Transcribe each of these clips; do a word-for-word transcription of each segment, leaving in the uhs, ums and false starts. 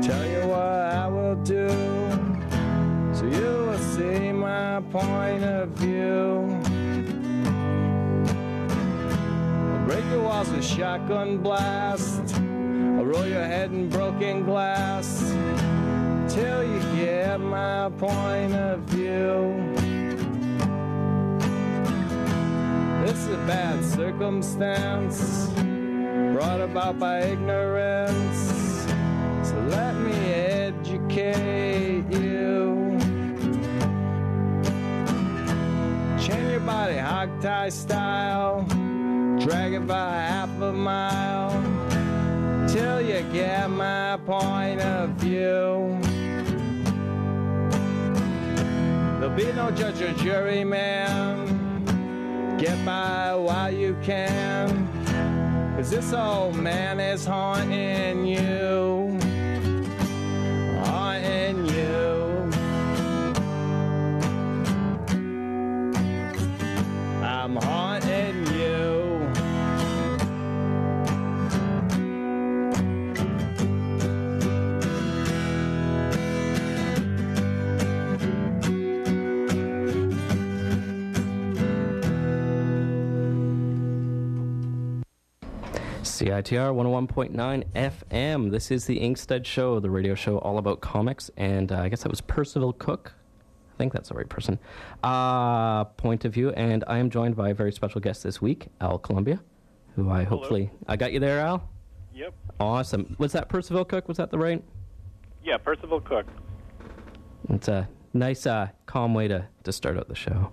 Tell you what I will do, so you will see my point of view. I'll break your walls with shotgun blast, I'll roll your head in broken glass, till you get my point of view. This is a bad circumstance, brought about by ignorance. So let me educate you. Chain your body hog-tie style, drag it by half a mile, till you get my point of view. There'll be no judge or jury, man. Get by while you can, 'cause this old man is haunting you. Haunting you. I'm haunting you. C I T R one oh one point nine F M. This is the Inkstead Show, the radio show all about comics, and uh, I guess that was Percival Cook. I think that's the right person. Uh, point of view, and I am joined by a very special guest this week, Al Columbia, who I Hello. hopefully... I got you there, Al? Yep. Awesome. Was that Percival Cook? Was that the right? Yeah, Percival Cook. It's a nice, uh, calm way to, to start out the show.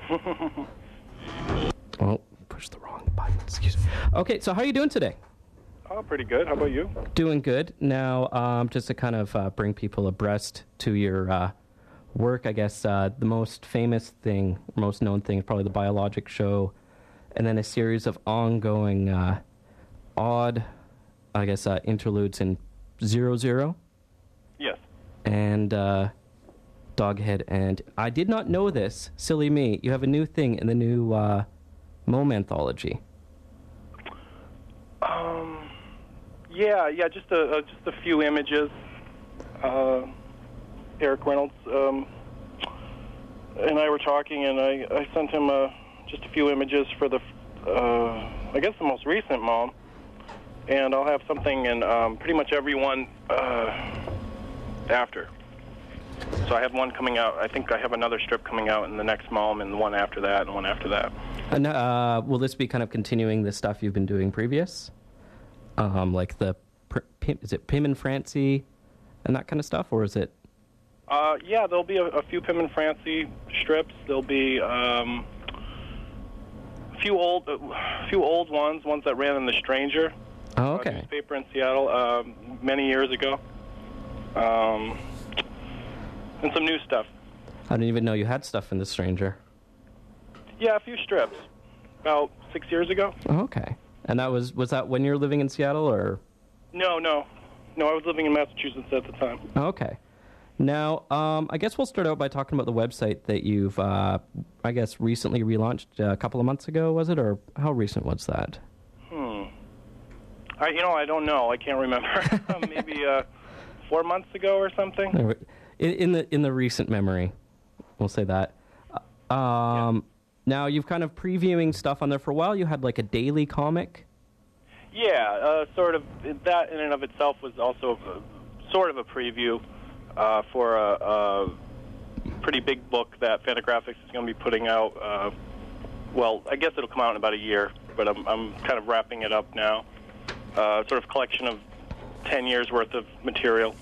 Oh, push the wrong button. Excuse me. Okay, so how are you doing today? Oh, pretty good. How about you? Doing good. Now, um, just to kind of uh, bring people abreast to your uh, work, I guess uh, the most famous thing, most known thing is probably the Biologic Show, and then a series of ongoing uh, odd, I guess, uh, interludes in Zero Zero. Yes. And uh, Doghead. And I did not know this. Silly me. You have a new thing in the new uh, Mome anthology. Um. Yeah, yeah. Just a uh, just a few images. Uh, Eric Reynolds um, and I were talking, and I, I sent him uh, just a few images for the, uh, I guess the most recent Mome, and I'll have something in um, pretty much every one uh, after. So I have one coming out. I think I have another strip coming out in the next Mome, and the one after that, and one after that. And uh, will this be kind of continuing the stuff you've been doing previous? Um, like the, Pim, is it Pim and Francie and that kind of stuff, or is it? Uh, yeah, there'll be a, a few Pim and Francie strips. There'll be um, a few old, a few old ones, ones that ran in The Stranger. Oh, okay. Uh, newspaper in Seattle um, many years ago. Um, and some new stuff. I didn't even know you had stuff in The Stranger. Yeah, a few strips. About six years ago. Oh, okay. And that was, was that when you were living in Seattle, or? No, no. No, I was living in Massachusetts at the time. Oh, okay. Now, um, I guess we'll start out by talking about the website that you've, uh, I guess, recently relaunched uh, a couple of months ago, was it? Or how recent was that? Hmm. I, you know, I don't know. I can't remember. Maybe uh, four months ago or something. In, in the in the recent memory, we'll say that. Um, yeah. Now, you've kind of previewing stuff on there for a while. You had like a daily comic. Yeah, uh, sort of. That in and of itself was also a, sort of a preview uh, for a, a pretty big book that Fantagraphics is going to be putting out. Uh, well, I guess it'll come out in about a year, but I'm, I'm kind of wrapping it up now. Uh, sort of collection of ten years worth of material,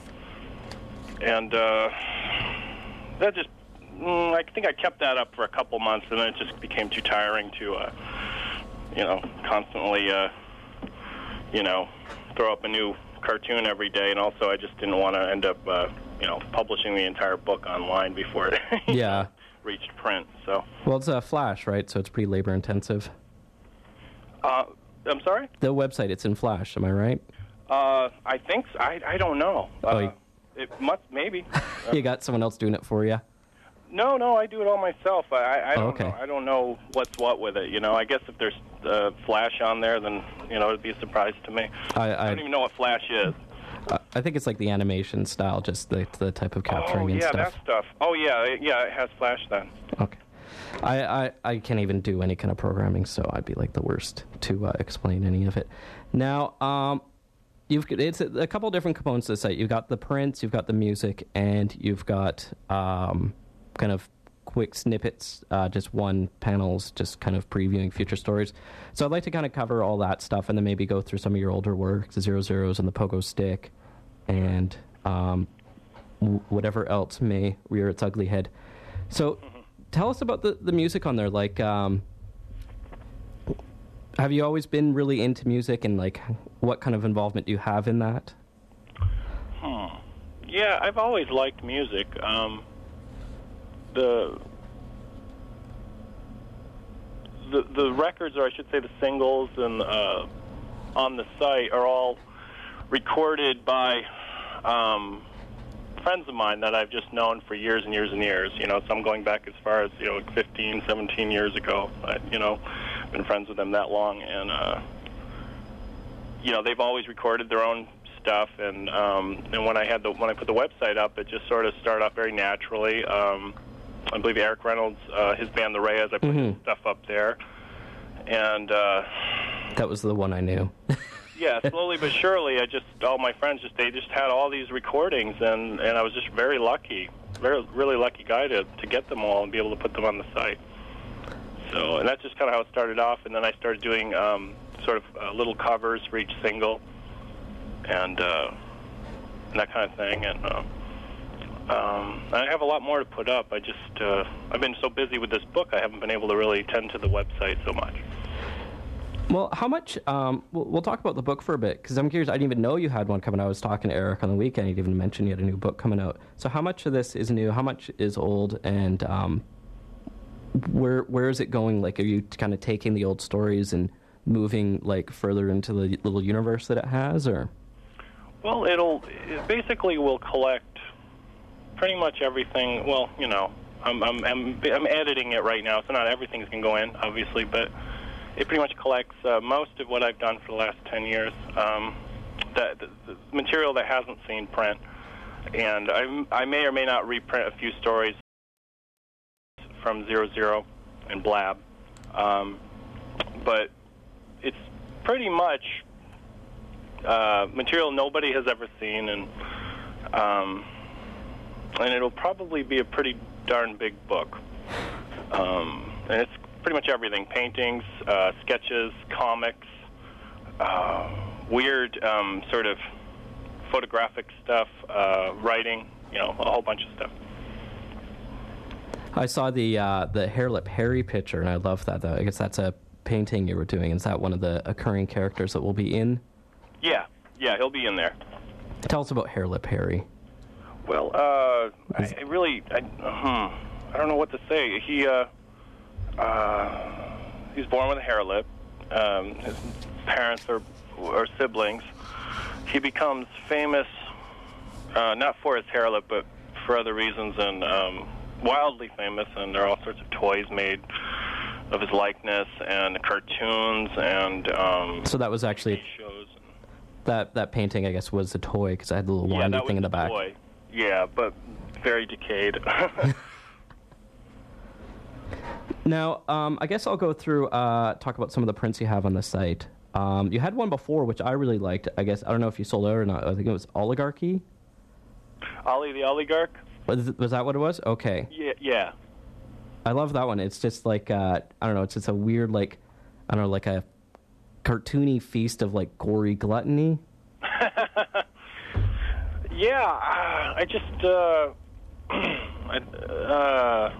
and uh, that just. Mm, I think I kept that up for a couple months, and then it just became too tiring to, uh, you know, constantly, uh, you know, throw up a new cartoon every day. And also, I just didn't want to end up, uh, you know, publishing the entire book online before it yeah. reached print. So. Well, it's a Flash, right? So it's pretty labor intensive. Uh, I'm sorry? The website, it's in Flash. Am I right? Uh, I think so. I I don't know. Oh, uh, you... it must maybe. You got someone else doing it for you? No, no, I do it all myself. I, I, I don't oh, okay. know. I don't know what's what with it. You know, I guess if there's uh, Flash on there, then you know it'd be a surprise to me. I, I, I don't even know what Flash is. Uh, I think it's like the animation style, just the the type of capturing oh, and yeah, stuff. that stuff. Oh, yeah, it, yeah, it has Flash then. Okay. I, I, I can't even do any kind of programming, so I'd be like the worst to uh, explain any of it. Now, um, you've it's a, a couple different components to the site. You've got the prints, you've got the music, and you've got um, kind of quick snippets, uh, just one panels, just kind of previewing future stories. So I'd like to kind of cover all that stuff, and then maybe go through some of your older work, the Zero Zeros and the Pogo Stick, and um, w- whatever else may rear its ugly head. So. Mm-hmm. Tell us about the, the music on there. Like, um, have you always been really into music, and like, what kind of involvement do you have in that? Hmm. Yeah, I've always liked music. Um, the the the records, or I should say, the singles, and uh, on the site are all recorded by. Um, friends of mine that I've just known for years and years and years, you know, so I'm going back as far as, you know, fifteen, seventeen years ago. I, you know, been friends with them that long, and, uh, you know, they've always recorded their own stuff, and um, and when I had the, when I put the website up, it just sort of started off very naturally. Um, I believe Eric Reynolds, uh, his band, The Reyes, I put mm-hmm. his stuff up there, and... Uh, that was the one I knew. Yeah, slowly but surely, I just all my friends just they just had all these recordings, and, and I was just very lucky, very really lucky guy to to get them all and be able to put them on the site. So, and that's just kind of how it started off, and then I started doing um, sort of uh, little covers for each single, and, uh, and that kind of thing. And uh, um, I have a lot more to put up. I just uh, I've been so busy with this book, I haven't been able to really tend to the website so much. Well, how much, um, we'll, we'll talk about the book for a bit, because I'm curious, I didn't even know you had one coming out. I was talking to Eric on the weekend, he'd even mentioned you had a new book coming out. So how much of this is new, how much is old, and um, where where is it going? Like, are you kind of taking the old stories and moving, like, further into the little universe that it has, or? Well, it'll, it basically will collect pretty much everything, well, you know, I'm, I'm, I'm, I'm editing it right now, so not everything's going to go in, obviously, but... It pretty much collects uh, most of what I've done for the last ten years, um, the, the, the material that hasn't seen print. And I, I may or may not reprint a few stories from Zero Zero and Blab. Um, but it's pretty much uh, material nobody has ever seen, and um, and it'll probably be a pretty darn big book. Um, and it's pretty much everything: paintings, uh, sketches, comics, uh, weird um, sort of photographic stuff, uh, writing, you know, a whole bunch of stuff. I saw the uh, the Hairlip Harry picture, and I love that. Though. I guess that's a painting you were doing. Is that one of the occurring characters that will be in? Yeah, yeah, he'll be in there. Tell us about Hairlip Harry. Well, uh, I, I really, I, hmm, I don't know what to say. He, uh, uh, he's born with a hair lip. Um, his parents are, are siblings. He becomes famous, uh, not for his hair lip, but for other reasons, and um, wildly famous. And there are all sorts of toys made of his likeness, and cartoons, and um, so that was actually shows. That that painting, I guess, was a toy because I had the little yeah, windy that thing in the back. Toy. Yeah, but very decayed. Now, um, I guess I'll go through, uh, talk about some of the prints you have on the site. Um, you had one before, which I really liked. I guess, I don't know if you sold it or not. I think it was Oligarchy? Ollie the Oligarch? Was, was that what it was? Okay. Yeah, yeah. I love that one. It's just like, uh, I don't know, it's just a weird, like, I don't know, like a cartoony feast of, like, gory gluttony. Yeah, uh, I just, uh, I, uh,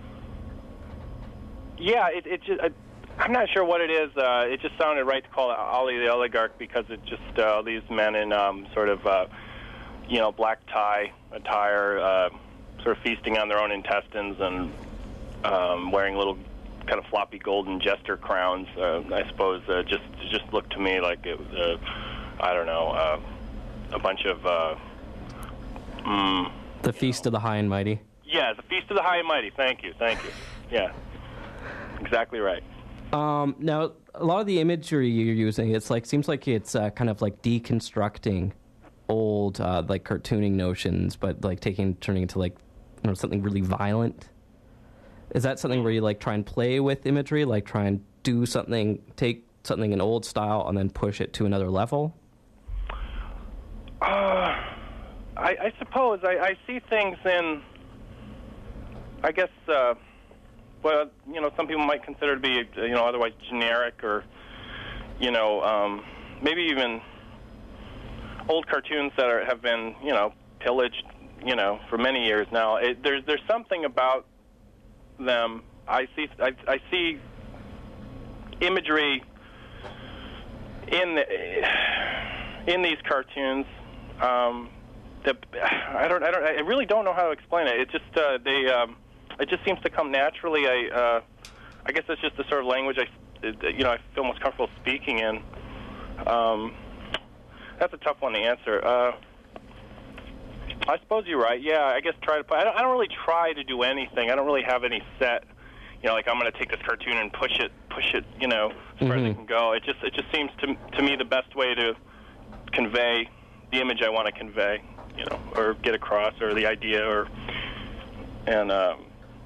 yeah, it, it just, I, I'm not sure what it is. Uh, it just sounded right to call it Ollie the Oligarch because it just, uh, these men in, um, sort of, uh, you know, black tie attire, uh, sort of feasting on their own intestines and, um, wearing little kind of floppy golden jester crowns, uh, I suppose, uh, just, just looked to me like it was, uh, I don't know, uh, a bunch of, uh, Mm, the Feast of the High and Mighty. Yeah, the Feast of the High and Mighty. Thank you, thank you. Yeah, exactly right. Um, now, a lot of the imagery you're using, it's like seems like it's uh, kind of like deconstructing old uh, like cartooning notions, but like taking turning into like you know something really violent. Is that something where you like try and play with imagery, like try and do something, take something in old style and then push it to another level? Uh, I, I suppose I, I see things in, I guess, uh, well, you know, some people might consider to be, you know, otherwise generic or, you know, um, maybe even old cartoons that are, have been, you know, pillaged, you know, for many years now. It, there's there's something about them. I see I, I see imagery in the, in these cartoons. Um, that I don't I don't I really don't know how to explain it. It just uh, they um, it just seems to come naturally. I uh, I guess it's just the sort of language I you know I feel most comfortable speaking in. Um, that's a tough one to answer. Uh, I suppose you're right. Yeah, I guess try to play. I don't, I don't really try to do anything. I don't really have any set. You know, like I'm going to take this cartoon and push it, push it. You know, as far mm-hmm. as it can go. It just, it just seems to to me the best way to convey the image I want to convey. You know, or get across, or the idea, or and. Um,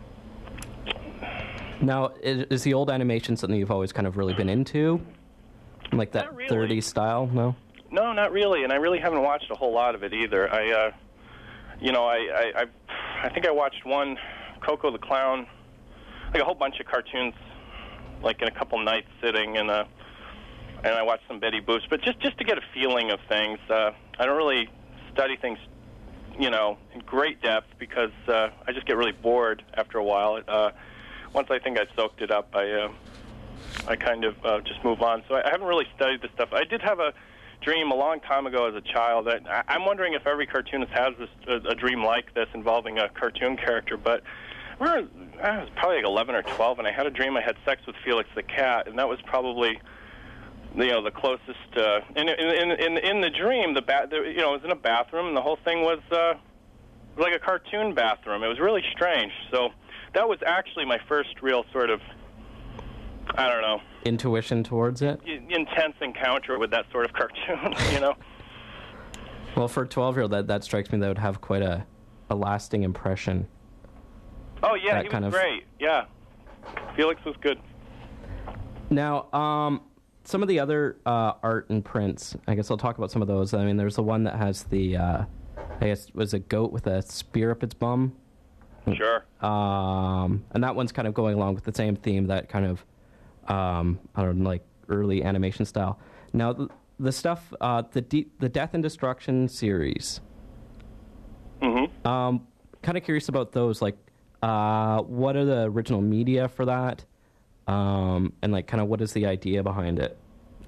now, is, is the old animation something you've always kind of really been into, like that really. thirties style? No. No, not really, and I really haven't watched a whole lot of it either. I. Uh, You know, I, I, I, I think I watched one, Coco the Clown, like a whole bunch of cartoons, like in a couple nights sitting, and uh, and I watched some Betty Boop, but just just to get a feeling of things. Uh, I don't really study things, you know, in great depth because uh, I just get really bored after a while. Uh, once I think I soaked it up, I, uh, I kind of uh, just move on. So I, I haven't really studied this stuff. I did have a dream a long time ago as a child. I, I'm wondering if every cartoonist has this a, a dream like this involving a cartoon character. But we were, I was probably like eleven or twelve, and I had a dream I had sex with Felix the cat, and that was probably, you know, the closest. Uh, in, in in in the dream, the, ba- the you know, it was in a bathroom, and the whole thing was uh, like a cartoon bathroom. It was really strange. So that was actually my first real sort of, I don't know, intuition towards it? Intense encounter with that sort of cartoon, you know? Well, for a twelve-year-old, that, that strikes me that would have quite a, a lasting impression. Oh, yeah, that he kind was of... great, yeah. Felix was good. Now, um, some of the other uh, art and prints, I guess I'll talk about some of those. I mean, there's the one that has the, uh, I guess, was a goat with a spear up its bum? Sure. Um, and that one's kind of going along with the same theme, that kind of, Um, I don't know, like early animation style. Now, the, the stuff, uh, the de- the Death and Destruction series. Mm-hmm. Um, kind of curious about those. Like, uh, what are the original media for that? Um, and like, kind of, what is the idea behind it?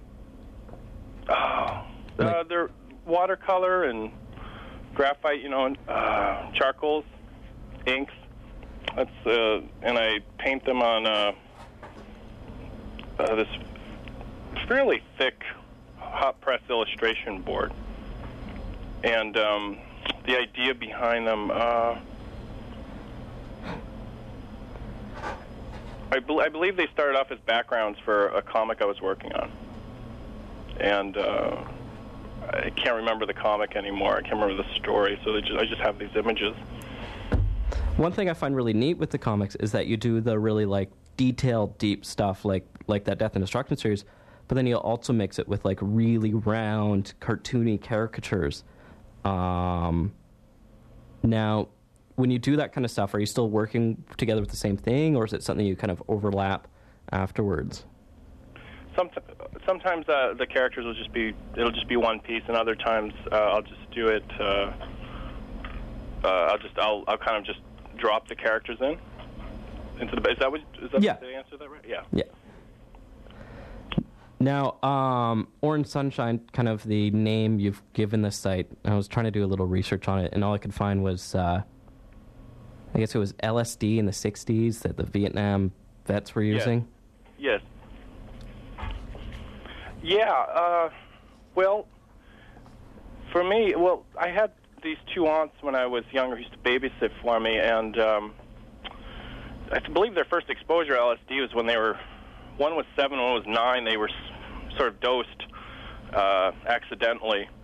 Oh, like, uh, they're watercolor and graphite, you know, and uh, charcoals, inks. That's uh, and I paint them on. Uh, Uh, this fairly thick hot press illustration board, and um, the idea behind them, uh, I, be- I believe they started off as backgrounds for a comic I was working on, and uh, I can't remember the comic anymore. I can't remember the story, so they just, I just have these images. One thing I find really neat with the comics is that you do the really like detailed, deep stuff like like that Death and Destruction series, but then you'll also mix it with like really round, cartoony caricatures. Um, now, when you do that kind of stuff, are you still working together with the same thing, or is it something you kind of overlap afterwards? Somet- sometimes uh, the characters will just be it'll just be one piece, and other times uh, I'll just do it. Uh, uh, I'll just I'll I'll kind of just drop the characters in into the. Is that what? Is that yeah. Did I answer that right? Yeah. Yeah. Now, um, Orange Sunshine, kind of the name you've given this site, I was trying to do a little research on it, and all I could find was, uh, I guess it was L S D in the sixties that the Vietnam vets were using. Yes. yes. Yeah, uh, well, for me, well, I had these two aunts when I was younger who used to babysit for me, and um, I believe their first exposure to L S D was when they were, one was seven, one was nine. They were sort of dosed uh, accidentally,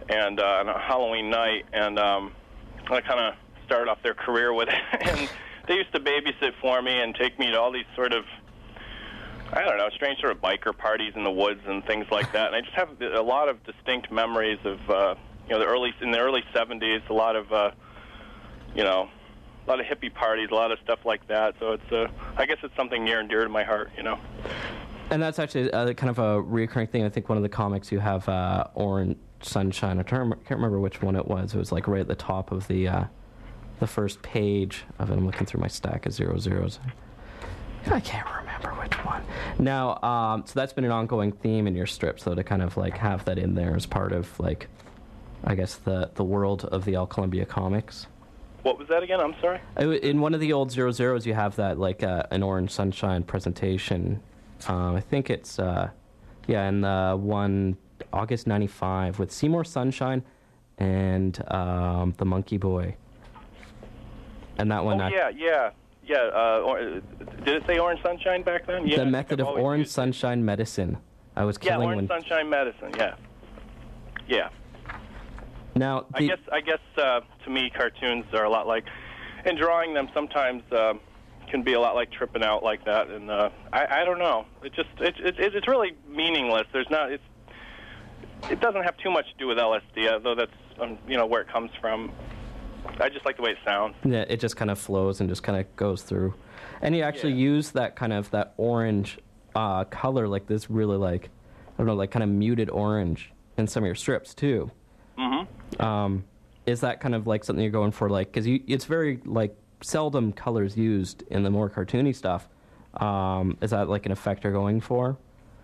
and uh, on a Halloween night, and um, I kind of started off their career with it. And they used to babysit for me and take me to all these sort of, I don't know, strange sort of biker parties in the woods and things like that. And I just have a lot of distinct memories of, uh, you know, the early in the early seventies, a lot of, uh, you know, a lot of hippie parties, a lot of stuff like that. So it's, uh, I guess it's something near and dear to my heart, you know. And that's actually uh, kind of a recurring thing. I think one of the comics you have, uh, Orange Sunshine. I can't remember which one it was. It was like right at the top of the uh, the first page of it. I'm looking through my stack of zero zeros. I can't remember which one. Now, um, so that's been an ongoing theme in your strips, though, to kind of like have that in there as part of like, I guess the the world of the El Columbia comics. What was that again? I'm sorry. In one of the old zero zeros, you have that like uh, an Orange Sunshine presentation. Um, I think it's uh, yeah, in the one August ninety-five with Seymour Sunshine and um, the Monkey Boy. And that one. Oh I, yeah, yeah, yeah. Uh, or, did it say Orange Sunshine back then? Yeah. The method of Orange Sunshine medicine. I was killing yeah, Orange when... Sunshine medicine. Yeah. Yeah. Now, the... I guess I guess uh, to me, cartoons are a lot like, and drawing them sometimes uh, can be a lot like tripping out like that. And uh, I, I don't know. It just it, it it's really meaningless. There's not. It's it doesn't have too much to do with L S D, though. That's um, you know where it comes from. I just like the way it sounds. Yeah, it just kind of flows and just kind of goes through. And you actually yeah. use that kind of, that orange uh, color, like this really like, I don't know, like kind of muted orange in some of your strips, too. Mm-hmm. Um, is that kind of like something you're going for, like, because it's very, like, seldom colors used in the more cartoony stuff. Um, is that like an effect you're going for?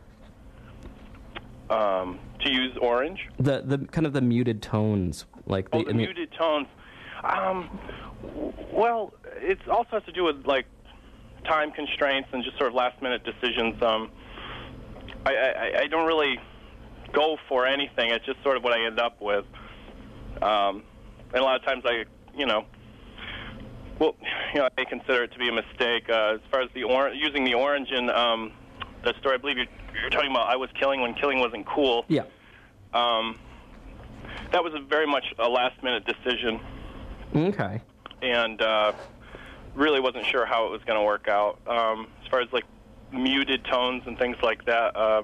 Um, to use orange? The the kind of the muted tones. like Oh, the muted tones. Um, well, it also has to do with, like, time constraints and just sort of last-minute decisions. Um, I, I, I don't really go for anything. It's just sort of what I end up with. Um, and a lot of times I, you know, well, you know, I consider it to be a mistake. Uh, as far as the or- using the orange in um, the story, I believe you're, you're talking about I was killing when killing wasn't cool. Yeah. Um, that was a very much a last-minute decision. Okay. And uh, really wasn't sure how it was going to work out. Um, as far as, like, muted tones and things like that, uh,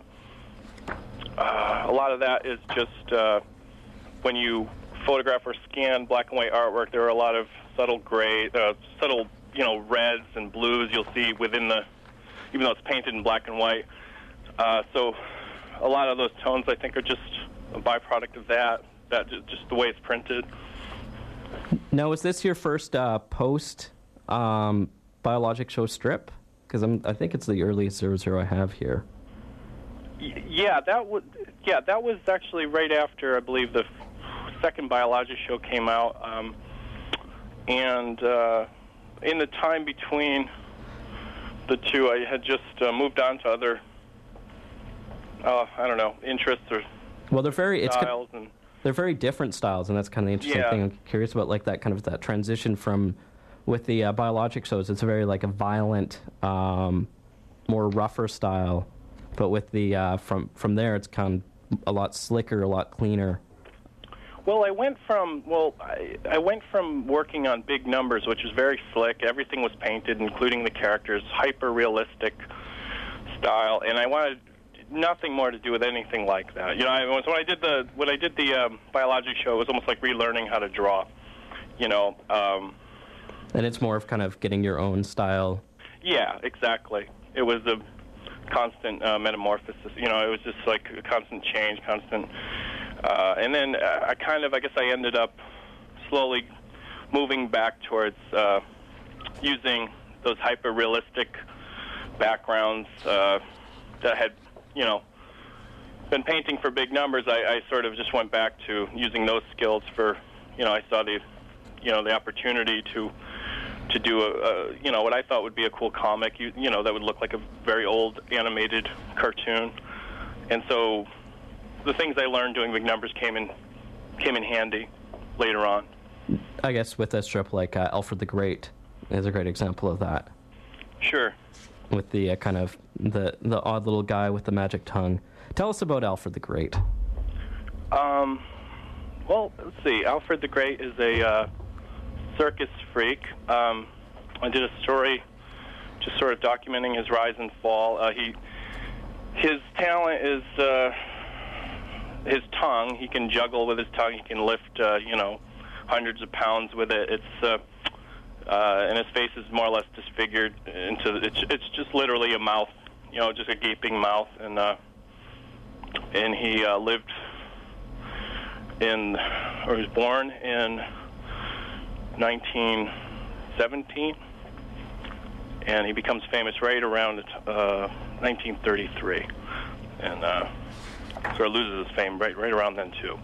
uh, a lot of that is just uh, when you photograph or scan black and white artwork, there are a lot of subtle gray, uh, subtle, you know, reds and blues you'll see within the, even though it's painted in black and white. Uh, so a lot of those tones, I think, are just a byproduct of that, that just the way it's printed. Now, is this your first uh, post um, Biologic Show strip? Because I'm, I think it's the earliest zero zero I have here. Y- yeah, that was yeah, that was actually right after I believe the f- second Biologic Show came out, um, and uh, in the time between the two, I had just uh, moved on to other, uh, I don't know, interests or well, they're very styles it's, and. They're very different styles, and that's kind of the interesting yeah. thing. I'm curious about, like, that kind of that transition from, with the uh, Biologic Shows, it's a very, like, a violent, um, more rougher style, but with the, uh, from from there, it's kind of a lot slicker, a lot cleaner. Well, I went from, well, I, I went from working on big numbers, which was very slick, everything was painted, including the characters, hyper-realistic style, and I wanted nothing more to do with anything like that. You know, I, when I did the when I did the um, Biologic Show, it was almost like relearning how to draw. You know. Um, and it's more of kind of getting your own style. Yeah, exactly. It was a constant uh, metamorphosis. You know, it was just like a constant change, constant. Uh, and then uh, I kind of, I guess, I ended up slowly moving back towards uh, using those hyper-realistic backgrounds uh, that had. You know, been painting for big numbers. I, I sort of just went back to using those skills for, you know, I saw the, you know, the opportunity to, to do a, a you know, what I thought would be a cool comic. You, you know, that would look like a very old animated cartoon, and so the things I learned doing big numbers came in, came in handy later on. I guess with a strip like uh, Alfred the Great is a great example of that. Sure. With the uh, kind of the the odd little guy with the magic tongue. Tell us about Alfred the Great. Um, well, let's see. Alfred the Great is a uh, circus freak. Um, I did a story just sort of documenting his rise and fall. Uh, he, his talent is uh, his tongue. He can juggle with his tongue. He can lift, uh, you know, hundreds of pounds with it. It's uh, uh, and his face is more or less disfigured into. It's it's just literally a mouth, you know, just a gaping mouth, and uh, and he uh, lived in, or was born in nineteen seventeen, and he becomes famous right around uh, nineteen thirty-three, and uh, sort of loses his fame right right around then too.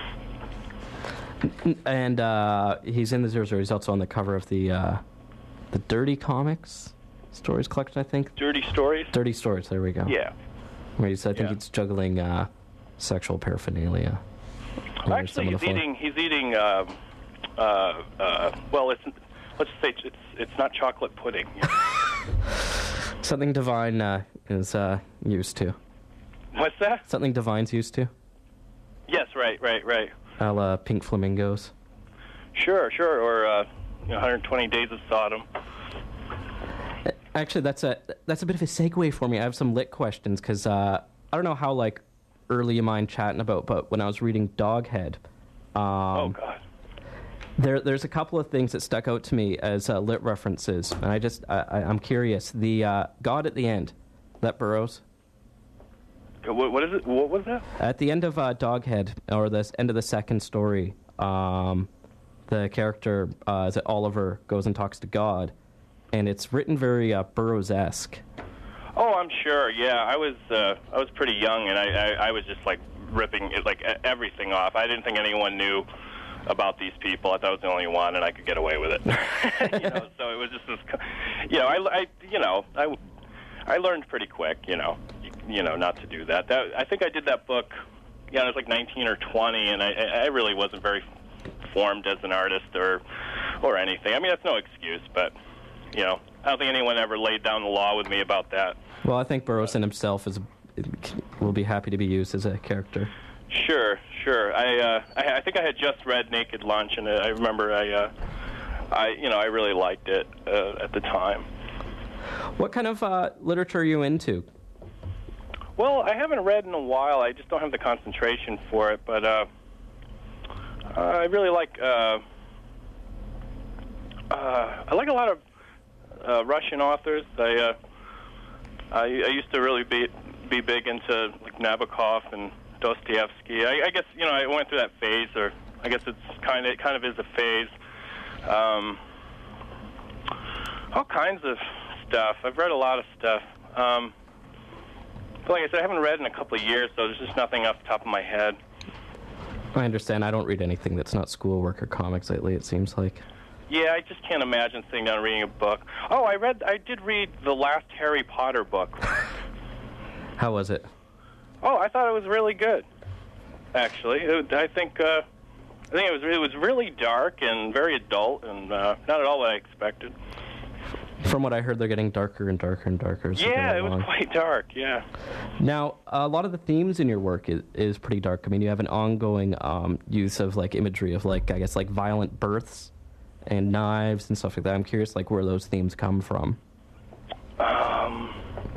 And uh, he's in the Zero Zero. He's also on the cover of the uh, the Dirty Comics Stories collection, I think. Dirty Stories? Dirty Stories, there we go. Yeah. Where he's, I think Yeah. he's juggling uh, sexual paraphernalia. Actually, he's eating, he's eating, uh, uh, uh, well, it's, let's say it's it's not chocolate pudding. Something Divine uh, is uh, used to. What's that? Something Divine's used to. Yes, right, right, right. A la Pink Flamingos. Sure, sure, or uh, you know, one hundred twenty Days of Sodom. Actually, that's a that's a bit of a segue for me. I have some lit questions because uh, I don't know how like early you mind chatting about, but when I was reading Doghead, um, oh God, there there's a couple of things that stuck out to me as uh, lit references, and I just I, I, I'm curious. The uh, God at the end, that Burroughs. what, what is it? What was that? At the end of uh, Doghead, or the end of the second story, um, the character uh, is it Oliver goes and talks to God. And it's written very uh, Burroughs-esque. Oh, I'm sure. Yeah, I was uh, I was pretty young, and I, I, I was just like ripping it, like everything off. I didn't think anyone knew about these people. I thought I was the only one, and I could get away with it. you know, so it was just this. You know, I, I you know I, I learned pretty quick. You know, you, you know not to do that. That I think I did that book. Yeah, I was like nineteen or twenty, and I I really wasn't very formed as an artist or or anything. I mean, that's no excuse, but. You know, I don't think anyone ever laid down the law with me about that. Well, I think Burroughs in himself is will be happy to be used as a character. Sure, sure. I uh, I, I think I had just read Naked Lunch, and I remember I, uh, I you know, I really liked it uh, at the time. What kind of uh, literature are you into? Well, I haven't read in a while. I just don't have the concentration for it. But uh, I really like uh, uh, I like a lot of. Uh, Russian authors. I, uh, I I used to really be be big into like Nabokov and Dostoevsky. I, I guess you know I went through that phase, or I guess it's kind of it kind of is a phase. Um, all kinds of stuff. I've read a lot of stuff. Um, but like I said, I haven't read in a couple of years, so there's just nothing off the top of my head. I understand. I don't read anything that's not schoolwork or comics lately. It seems like. Yeah, I just can't imagine sitting down and reading a book. Oh, I read, I did read the last Harry Potter book. How was it? Oh, I thought it was really good. Actually, it, I think, uh, I think it was it was really dark and very adult, and uh, not at all what I expected. From what I heard, they're getting darker and darker and darker. As Yeah, they it go was along. quite dark. Yeah. Now, a lot of the themes in your work is, is pretty dark. I mean, you have an ongoing um, use of like imagery of like I guess like violent births. And knives and stuff like that. I'm curious, like, where those themes come from. Um.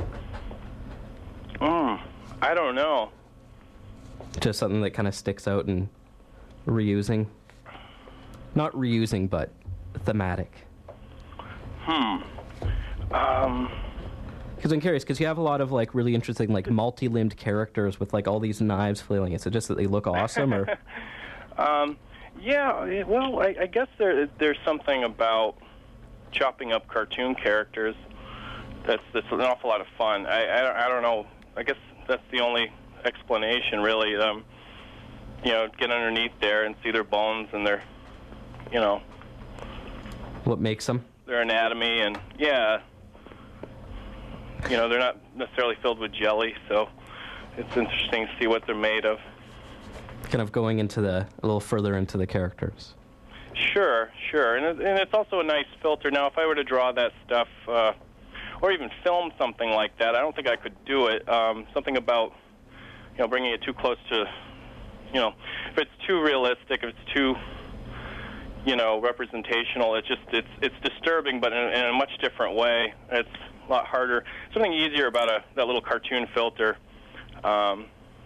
Mm, I don't know. Just something that kind of sticks out and reusing. Not reusing, but thematic. Hmm. Um. Because I'm curious, because you have a lot of like really interesting, like multi-limbed characters with like all these knives flailing. Is it just that they look awesome, or? um. Yeah, well, I, I guess there there's something about chopping up cartoon characters that's that's an awful lot of fun. I, I, I don't know. I guess that's the only explanation, really. Um, you know, get underneath there and see their bones and their, you know, What makes them? Their anatomy, and yeah, you know, they're not necessarily filled with jelly, so it's interesting to see what they're made of. Kind of going into the a little further into the characters. Sure, sure, and, it, and it's also a nice filter. Now, if I were to draw that stuff, uh, or even film something like that, I don't think I could do it. Um, something about, you know, bringing it too close to you know, if it's too realistic, if it's too, you know, representational, it's just it's it's disturbing, but in, in a much different way. It's a lot harder. Something easier about a that little cartoon filter. Um,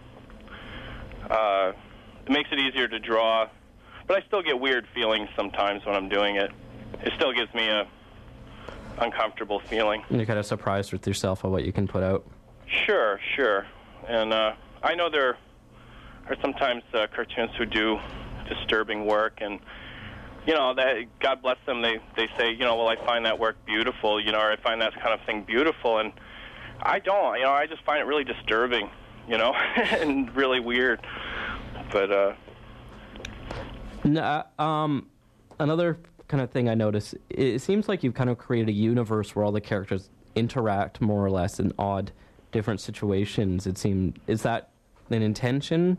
uh, it makes it easier to draw, but I still get weird feelings sometimes when I'm doing it. It still gives me a uncomfortable feeling. And you're kind of surprised with yourself at what you can put out. Sure, sure. And uh, I know there are sometimes uh, cartoonists who do disturbing work, and you know, that, God bless them, they, they say, you know, well, I find that work beautiful, you know, or I find that kind of thing beautiful, and I don't, you know, I just find it really disturbing, you know, and really weird, but, uh... No, um, another kind of thing I noticed, it seems like you've kind of created a universe where all the characters interact more or less in odd, different situations, it seemed. Is that an intention?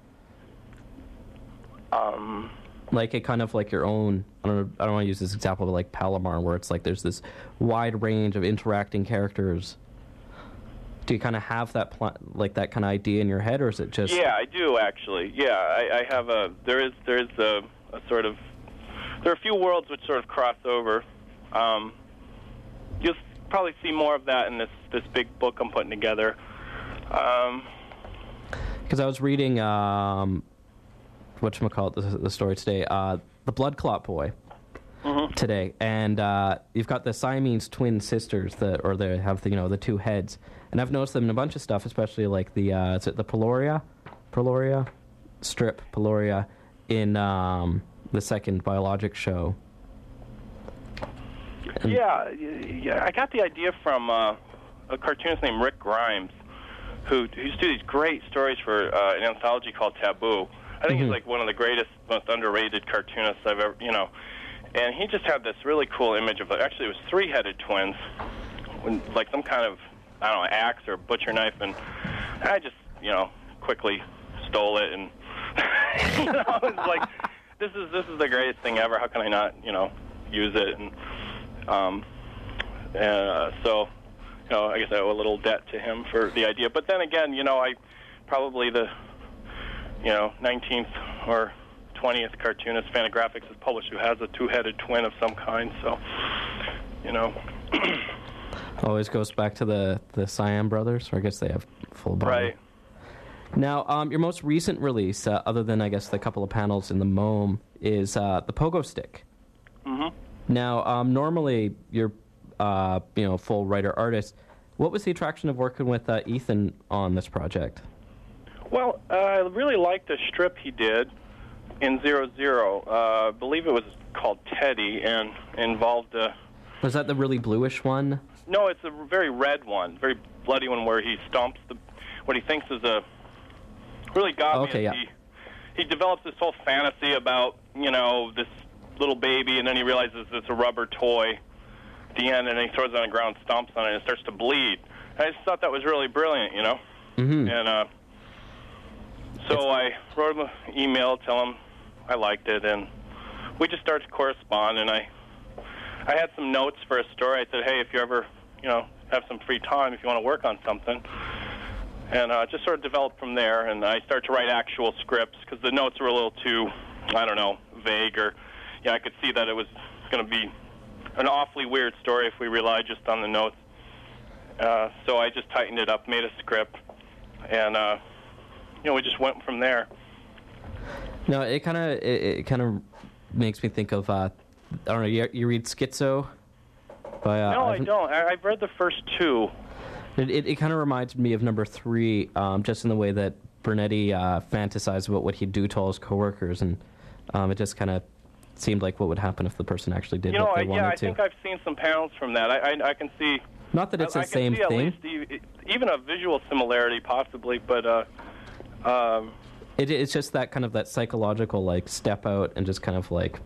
Um... Like a kind of like your own, I don't know, I don't want to use this example, but like Palomar, where it's like there's this wide range of interacting characters. Do you kind of have that pl- like that kind of idea in your head, or is it just? Yeah, I do actually. Yeah, I, I have a. There is there is a, a sort of. There are a few worlds which sort of cross over. Um, you'll probably see more of that in this this big book I'm putting together. Um, because I was reading. Um, whatchamacallit, the, the story today, uh, The Blood Clot Boy, mm-hmm. today, and uh, you've got the Siamese twin sisters, that, or they have the, you know, the two heads, and I've noticed them in a bunch of stuff, especially like the, uh, is it the Peloria? Peloria? Strip, Peloria, in um, the second Biologic show. And yeah, yeah, I got the idea from uh, a cartoonist named Rick Grimes, who, who used to do these great stories for uh, an anthology called Taboo. I think mm-hmm. he's like one of the greatest, most underrated cartoonists I've ever, you know. And he just had this really cool image of, actually it was three-headed twins, when, like some kind of, I don't know, axe or butcher knife, and I just, you know, quickly stole it, and, you know, it's like, this is this is the greatest thing ever, how can I not, you know, use it, and, um, and uh, so, you know, I guess I owe a little debt to him for the idea, but then again, you know, I probably the, you know, nineteenth or twentieth cartoonist Fantagraphics has published who has a two-headed twin of some kind, so, you know. Always goes back to the, the Siam brothers, or I guess they have full body. Right. Now, um, your most recent release, uh, other than, I guess, the couple of panels in the M O M, is uh, the Pogo Stick. Mm-hmm. Now, um, normally you're, uh, you know, full writer-artist. What was the attraction of working with uh, Ethan on this project? Well, uh, I really liked the strip he did in Zero Zero. Uh, I believe it was called Teddy, and involved a... Was that the really bluish one? No, it's a very red one, very bloody one, where he stomps the what he thinks is a... Really got okay, me. yeah. He, he develops this whole fantasy about, you know, this little baby, and then he realizes it's a rubber toy at the end, and then he throws it on the ground, stomps on it, and it starts to bleed. I just thought that was really brilliant, you know? Mm-hmm. And, uh... So it's... I wrote him an email, tell him I liked it, and we just started to correspond, and I I had some notes for a story. I said, hey, if you ever, you know, have some free time, if you want to work on something. And uh, just sort of developed from there, and I started to write actual scripts, because the notes were a little too, I don't know, vague, or, yeah, I could see that it was going to be an awfully weird story if we relied just on the notes. Uh, so I just tightened it up, made a script, and, uh, you know, we just went from there. No, it kind of it, it kind of makes me think of uh, I don't know. You, you read Schizo? By, uh, no, Ivan? I don't. I, I've read the first two. It it, it kind of reminds me of number three, um, just in the way that Bernetti uh, fantasized about what he'd do to all his coworkers, and um, it just kind of seemed like what would happen if the person actually did you know, what they I, wanted yeah, I to. think I've seen some panels from that. I I, I can see. Not that it's I, the I same can see thing. At least e- even a visual similarity, possibly, but. Uh, um, It, it's just that kind of that psychological like step out and just kind of like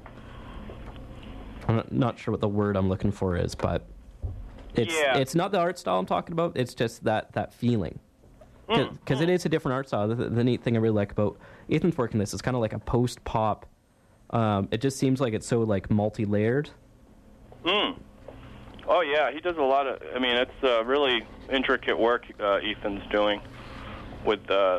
I'm not, not sure what the word I'm looking for is, but it's yeah. it's not the art style I'm talking about. It's just that that feeling, because mm, mm. it is a different art style. The, the neat thing I really like about Ethan's work in this is kind of like a post pop. Um, it just seems like it's so like multi layered. Mm. Oh yeah, he does a lot of. I mean, it's uh, really intricate work uh, Ethan's doing with. Uh,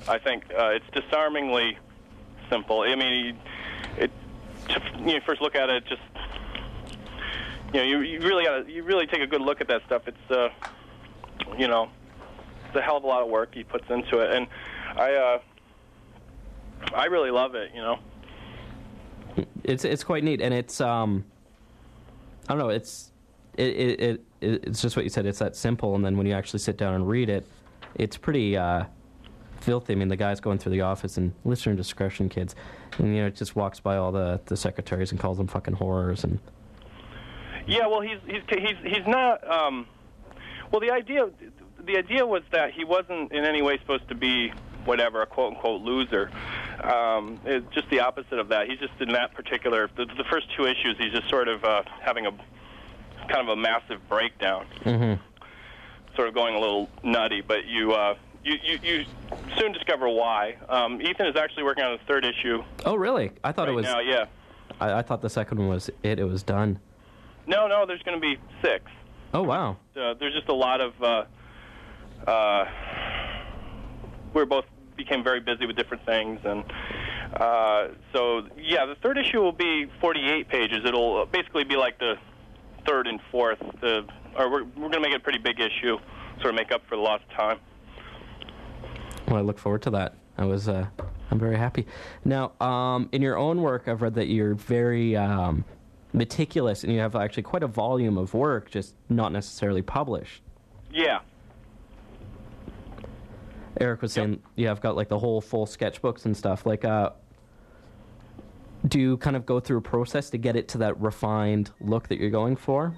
I think uh, it's disarmingly simple. I mean, it, to, you know, first look at it, just you know, you, you really gotta, you really take a good look at that stuff. It's uh, you know, it's a hell of a lot of work he puts into it, and I uh, I really love it. You know, it's it's quite neat, and it's um, I don't know, it's it it, it it's just what you said. It's that simple, and then when you actually sit down and read it, it's pretty uh, filthy. I mean, the guy's going through the office and listener discretion, kids, and you know, it just walks by all the, the secretaries and calls them fucking horrors. And yeah, well, he's he's he's he's not. Um, well, the idea the idea was that he wasn't in any way supposed to be whatever, a quote unquote loser. Um, it's just the opposite of that. He's just in that particular the, the first two issues. He's just sort of uh, having a kind of a massive breakdown. Mm-hmm. Sort of going a little nutty, but you, uh, you, you, you soon discover why. Um, Ethan is actually working on the third issue. Oh, really? I thought right it was. Now, yeah. I, I thought the second one was it. It was done. No, no. There's going to be six. Oh, wow. Uh, there's just a lot of. Uh, uh, we both became very busy with different things, and uh, so yeah, the third issue will be forty-eight pages. It'll basically be like the third and fourth. The Or we're, we're going to make it a pretty big issue, sort of make up for the lost time. Well, I look forward to that. I was, uh, I'm very happy. Now, um, in your own work, I've read that you're very um, meticulous, and you have actually quite a volume of work, just not necessarily published. Yeah. Eric was saying, yep. You have got like the whole full sketchbooks and stuff. Like, uh, do you kind of go through a process to get it to that refined look that you're going for?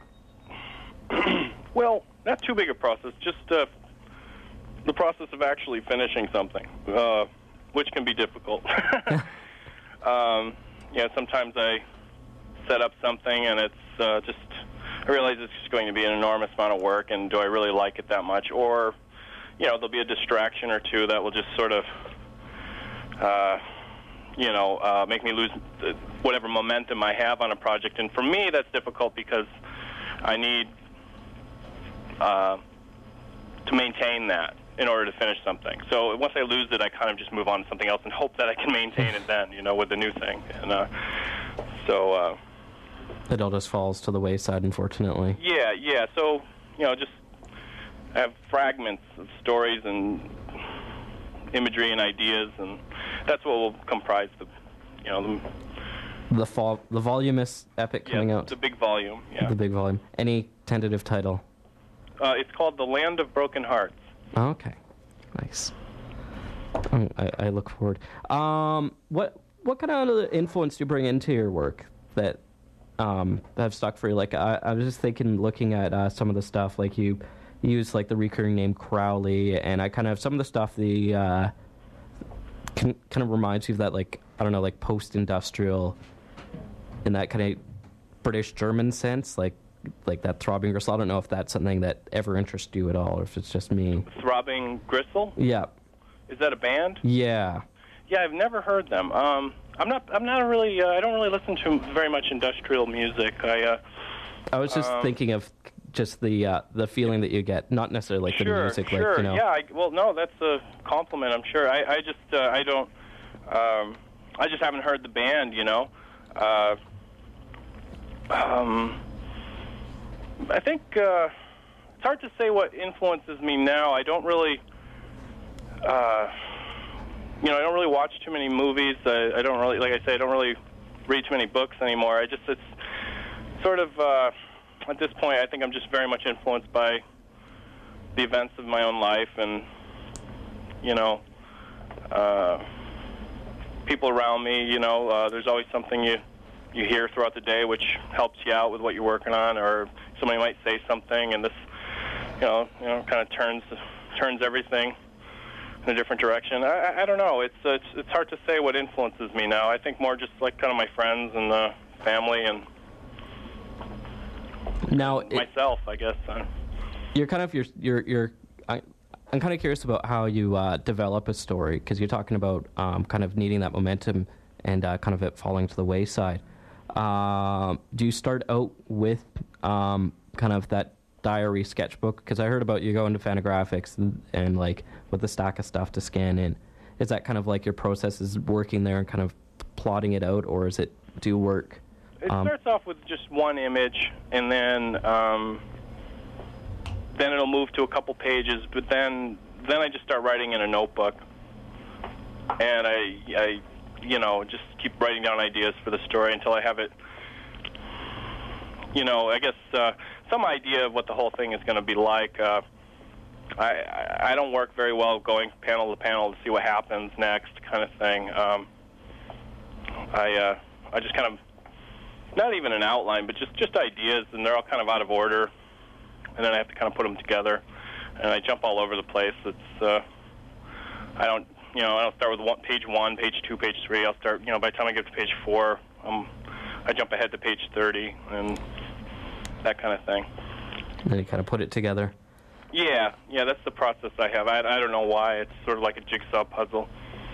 Well, not too big a process, just uh, the process of actually finishing something, uh, which can be difficult. um, you know, sometimes I set up something and it's uh, just, I realize it's just going to be an enormous amount of work, and do I really like it that much? Or, you know, there'll be a distraction or two that will just sort of, uh, you know, uh, make me lose whatever momentum I have on a project. And for me, that's difficult because I need Uh, to maintain that in order to finish something. So once I lose it, I kind of just move on to something else and hope that I can maintain it then, you know, with the new thing. And uh, so... Uh, it all just falls to the wayside, unfortunately. Yeah, yeah. So, you know, just have fragments of stories and imagery and ideas, and that's what will comprise the, you know, the... The, fall, the voluminous epic coming yeah, out. the big volume, yeah. The big volume. Any tentative title? Uh, it's called The Land of Broken Hearts. Oh, okay, nice. Um, I, I look forward. Um, what what kind of influence do you bring into your work that um, have stuck for you? Like I, I was just thinking, looking at uh, some of the stuff, like you, you use like the recurring name Crowley, and I kind of some of the stuff the uh, can, kind of reminds you of that, like I don't know, like post-industrial, in that kind of British German sense, like. Like that Throbbing Gristle. I don't know if that's something that ever interests you at all, or if it's just me. Throbbing Gristle? Yeah. Is that a band? Yeah. Yeah, I've never heard them. Um, I'm not. I'm not really. Uh, I don't really listen to very much industrial music. I. Uh, I was just um, thinking of just the uh, the feeling that you get, not necessarily like sure, the music, sure. like you know. Yeah. I, well, no, that's a compliment. I'm sure. I, I just. Uh, I don't. Um, I just haven't heard the band. You know. Uh, um. I think uh, it's hard to say what influences me now. I don't really, uh, you know, I don't really watch too many movies. I, I don't really, like I say, I don't really read too many books anymore. I just, it's sort of, uh, at this point, I think I'm just very much influenced by the events of my own life and, you know, uh, people around me. You know, uh, there's always something you you hear throughout the day which helps you out with what you're working on, or somebody might say something, and this, you know, you know, kind of turns turns everything in a different direction. I, I don't know. It's it's it's hard to say what influences me now. I think more just like kind of my friends and uh, family and now myself, it, I guess. You're kind of you're you're you're. I, I'm kind of curious about how you uh, develop a story, because you're talking about um, kind of needing that momentum and uh, kind of it falling to the wayside. Um, do you start out with um, kind of that diary sketchbook? Because I heard about you going to Fantagraphics and, and like with a stack of stuff to scan in. Is that kind of like your process is working there and kind of plotting it out, or is it do work? It um, starts off with just one image, and then um, then it'll move to a couple pages. But then then I just start writing in a notebook, and I, I you know, just keep writing down ideas for the story until I have it. You know, I guess uh, some idea of what the whole thing is going to be like. Uh, I I don't work very well going panel to panel to see what happens next, kind of thing. Um, I uh, I just kind of, not even an outline, but just, just ideas, and they're all kind of out of order, and then I have to kind of put them together, and I jump all over the place. It's uh, I don't you know I don't start with one, page one, page two, page three. I'll start you know by the time I get to page four, um, I jump ahead to page thirty, and that kind of thing. And then you kind of put it together. Yeah, yeah, that's the process I have. I, I don't know why. It's sort of like a jigsaw puzzle.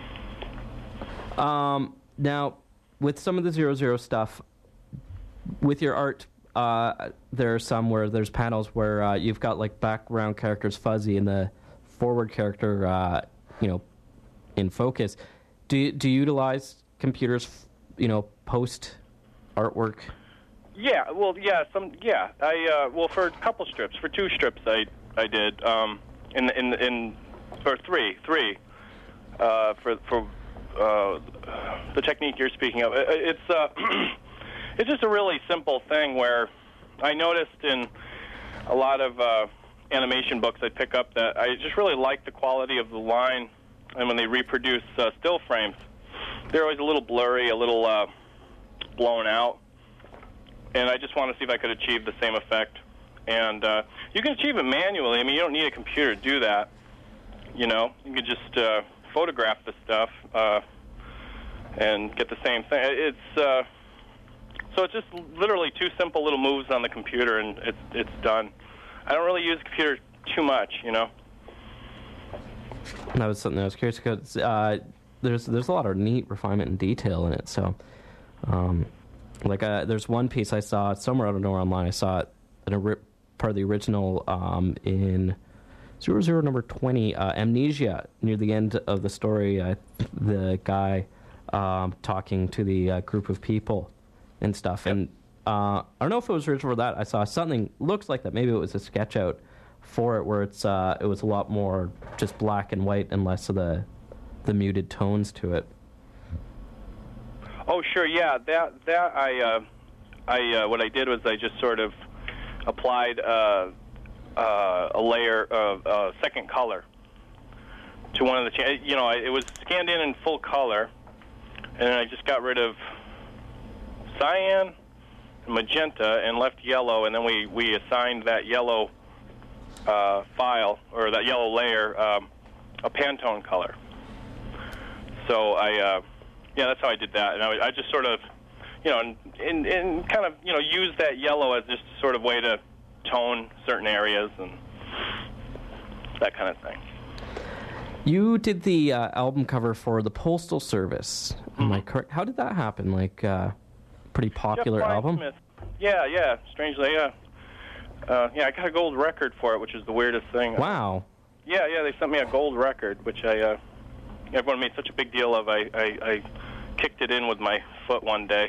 Um, now, with some of the zero zero stuff, with your art, uh, there are some where there's panels where uh, you've got like background characters fuzzy and the forward character, uh, you know, in focus. Do you, do you utilize computers, you know, post artwork? Yeah, well, yeah, some, yeah. I uh, well, for a couple strips, for two strips, I I did um, in in in or three three uh, for for uh, the technique you're speaking of. It's uh, it's just a really simple thing where I noticed in a lot of uh, animation books I pick up that I just really like the quality of the line, and when they reproduce uh, still frames, they're always a little blurry, a little uh, blown out. And I just want to see if I could achieve the same effect. And uh, you can achieve it manually. I mean, you don't need a computer to do that. You know, you can just uh, photograph the stuff uh, and get the same thing. It's uh, so it's just literally two simple little moves on the computer, and it's it's done. I don't really use the computer too much, you know. That was something I was curious about. Uh, there's there's a lot of neat refinement and detail in it. So. Um, Like, uh, there's one piece I saw somewhere out of nowhere online. I saw it in a ri- part of the original um, in zero zero number twenty, uh, Amnesia. Near the end of the story, uh, the guy um, talking to the uh, group of people and stuff. Yep. And uh, I don't know if it was original or that. I saw something looks like that. Maybe it was a sketch out for it where it's uh, it was a lot more just black and white and less of the the muted tones to it. Oh, sure, yeah. That that I uh, I uh, what I did was I just sort of applied uh, uh, a layer of uh, second color to one of the cha- you know it was scanned in in full color, and then I just got rid of cyan, magenta, and left yellow, and then we we assigned that yellow uh, file or that yellow layer um, a Pantone color. So I. Uh, Yeah, that's how I did that, and I, I just sort of, you know, and, and, and kind of, you know, use that yellow as just sort of way to tone certain areas and that kind of thing. You did the uh, album cover for the Postal Service. Am mm-hmm. I correct? How did that happen? Like, uh, pretty popular Jeff album? Smith. Yeah, yeah. Strangely, yeah. Uh, yeah, I got a gold record for it, which is the weirdest thing. Wow. Yeah, yeah. They sent me a gold record, which I. Uh, Everyone made such a big deal of. I, I, I kicked it in with my foot one day.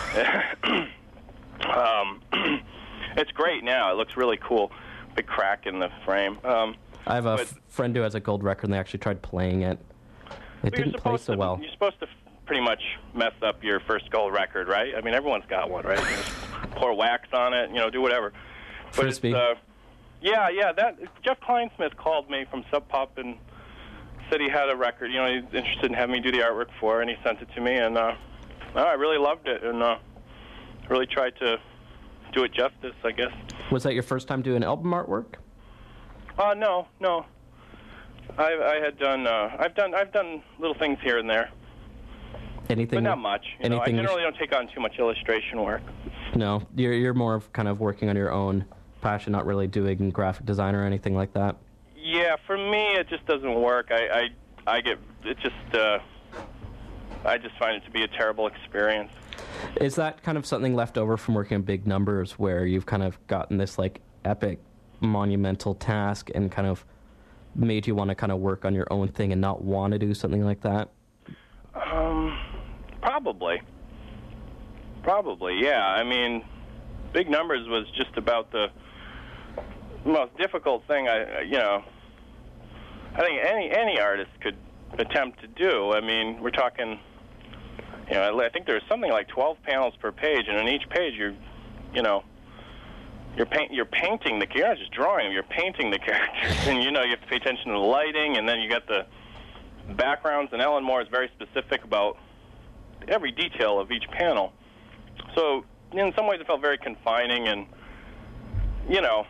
um, it's great now. It looks really cool. Big crack in the frame. Um, I have a but, f- friend who has a gold record, and they actually tried playing it. It didn't play so to, well. You're supposed to pretty much mess up your first gold record, right? I mean, everyone's got one, right? You just pour wax on it, you know, do whatever. But Frisbee. Uh, yeah, yeah. That Jeff Kleinsmith called me from Sub Pop and said he had a record, you know, he's interested in having me do the artwork for, and he sent it to me, and uh, oh, I really loved it, and uh, really tried to do it justice, I guess. Was that your first time doing album artwork? Uh, no, no. I, I had done, uh, I've done, I've done little things here and there. Anything? But not much. You know, I generally sh- don't take on too much illustration work. No, you're you're more of kind of working on your own passion, not really doing graphic design or anything like that. Yeah, for me, it just doesn't work. I, I, I get it just. Uh, I just find it to be a terrible experience. Is that kind of something left over from working on big numbers, where you've kind of gotten this like epic monumental task and kind of made you want to kind of work on your own thing and not want to do something like that? Um, probably. Probably, yeah. I mean, Big Numbers was just about the most difficult thing I, you know, I think any any artist could attempt to do. I mean, we're talking, you know, I think there's something like twelve panels per page, and on each page you're, you know, you're paint you're painting the you're not just drawing them, you're painting the characters, and you know you have to pay attention to the lighting, and then you got the backgrounds, and Alan Moore is very specific about every detail of each panel. So in some ways it felt very confining, and you know,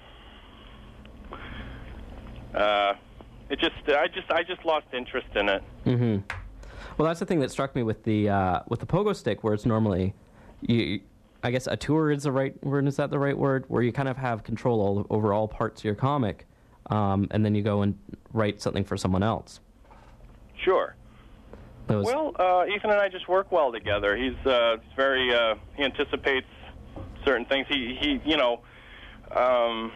uh, it just I just I just lost interest in it. Mm-hmm. Well, that's the thing that struck me with the uh, with the pogo stick, where it's normally you. I guess a tour is the right word. Is that the right word? Where you kind of have control all, over all parts of your comic, um, and then you go and write something for someone else. Sure. Was... Well, uh, Ethan and I just work well together. He's uh, very uh, he anticipates certain things. He he you know, um,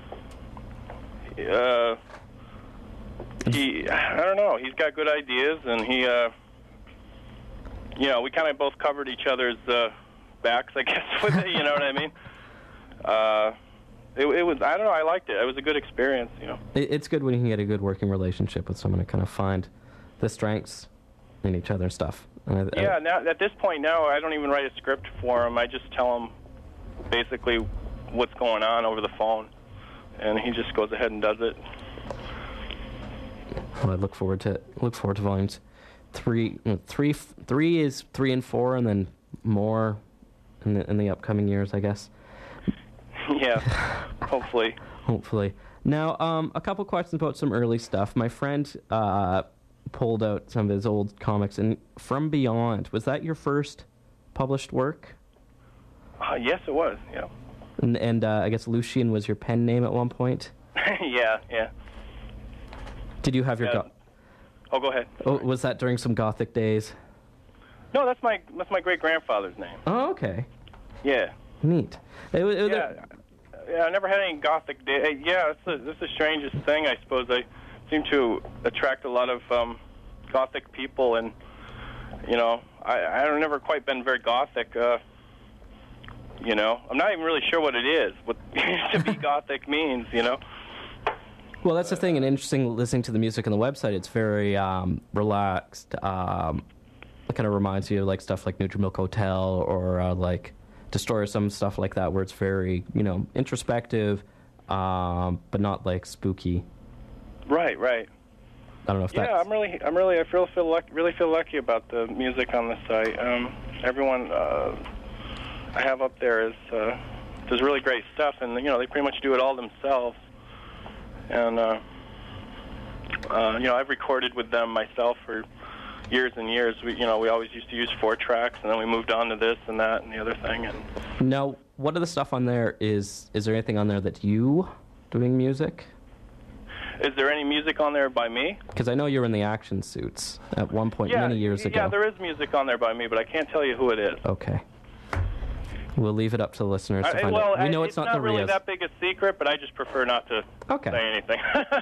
uh, he I don't know. He's got good ideas, and he uh, you know we kind of both covered each other's uh, backs, I guess, with it. You know what I mean? Uh, it, it was I don't know. I liked it. It was a good experience. You know. It, it's good when you can get a good working relationship with someone to kind of find the strengths in each other's stuff. And I, yeah, I, now at this point now, I don't even write a script for him. I just tell him basically what's going on over the phone, and he just goes ahead and does it. Well, I look forward to look forward to volumes three. No, three, three is three and four, and then more in the in the upcoming years, I guess. Yeah, hopefully. Hopefully. Now, um, a couple questions about some early stuff. My friend uh, pulled out some of his old comics, and From Beyond, was that your first published work? Uh, yes, it was, yeah. And, and uh, I guess Lucian was your pen name at one point? yeah, yeah. Did you have your... Yeah. Go- oh, go ahead. Oh, was that during some Gothic days? No, that's my that's my great-grandfather's name. Oh, okay. Yeah. Neat. It, it, yeah, yeah, I never had any Gothic days. Yeah, it's the, this is the strangest thing, I suppose. I seem to attract a lot of um, Gothic people, and, you know, I, I've never quite been very Gothic. Uh, you know, I'm not even really sure what it is, what to be Gothic means, you know. Well, that's the thing, and interesting listening to the music on the website. It's very um, relaxed. Um, it kind of reminds you of like stuff like Neutral Milk Hotel or uh, like Destroyer, some stuff like that, where it's very, you know, introspective, um, but not like spooky. Right, right. I don't know if that's... Yeah, I'm really, I'm really, I feel feel lucky, really feel lucky about the music on the site. Um, everyone uh, I have up there is uh, does really great stuff, and you know they pretty much do it all themselves. And uh, uh, you know, I've recorded with them myself for years and years. We, you know, we always used to use four tracks, and then we moved on to this and that and the other thing. And now, what of the stuff on there is? Is there anything on there that you doing music? Is there any music on there by me? Because I know you were in the Action Suits at one point yeah, many years ago. Yeah, there is music on there by me, but I can't tell you who it is. Okay. We'll leave it up to the listeners to I, find well, out. We know I, it's, it's not, not the really Rios. that big a secret, but I just prefer not to okay. say anything.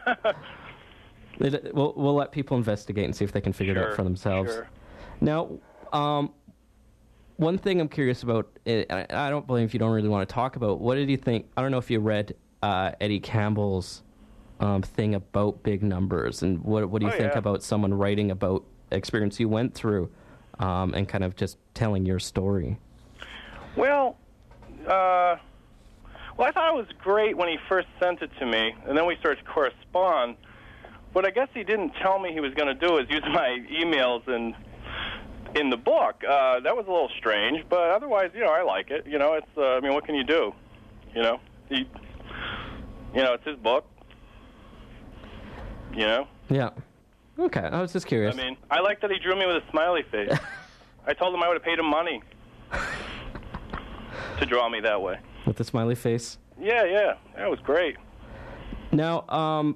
it, we'll, we'll let people investigate and see if they can figure sure, it out for themselves. Sure. Now, um, one thing I'm curious about, and I don't blame if you don't really want to talk about, what did you think? I don't know if you read uh, Eddie Campbell's um, thing about Big Numbers, and what, what do you oh, think yeah. about someone writing about experience you went through um, and kind of just telling your story? Well, uh, well, I thought it was great when he first sent it to me, and then we started to correspond. What I guess he didn't tell me he was going to do is use my emails and in the book. Uh, that was a little strange, but otherwise, you know, I like it. You know, it's. Uh, I mean, what can you do? You know, he, you know, it's his book. You know. Yeah. Okay, I was just curious. I mean, I like that he drew me with a smiley face. I told him I would have paid him money to draw me that way. With the smiley face? Yeah, yeah. That was great. Now, um,